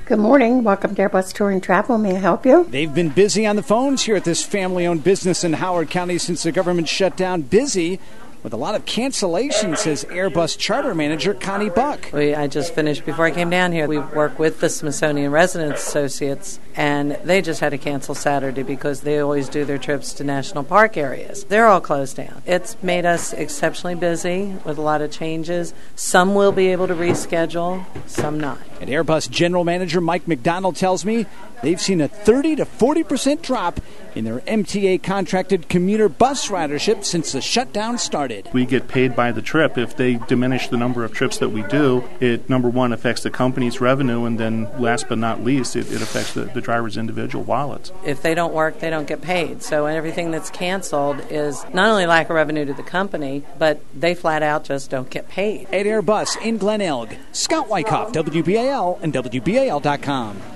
Good morning. Welcome to Airbus Tour and Travel. May I help you? They've been busy on the phones here at this family-owned business in Howard County since the government shut down. Busy with a lot of cancellations, says Airbus Charter Manager Connie Buck. I just finished before I came down here. We work with the Smithsonian Residence Associates, and they just had to cancel Saturday because they always do their trips to national park areas. They're all closed down. It's made us exceptionally busy with a lot of changes. Some will be able to reschedule, some not. And Airbus General Manager Mike McDonald tells me they've seen a 30 to 40% drop in their MTA contracted commuter bus ridership since the shutdown started. We get paid by the trip. If they diminish the number of trips that we do, it, number one, affects the company's revenue, and then last but not least, it affects the driver's individual wallets. If they don't work, they don't get paid. So everything that's canceled is not only lack of revenue to the company, but they flat out just don't get paid. At Airbus in Glen Elg, Scott Wyckoff, WBAL and WBAL.com.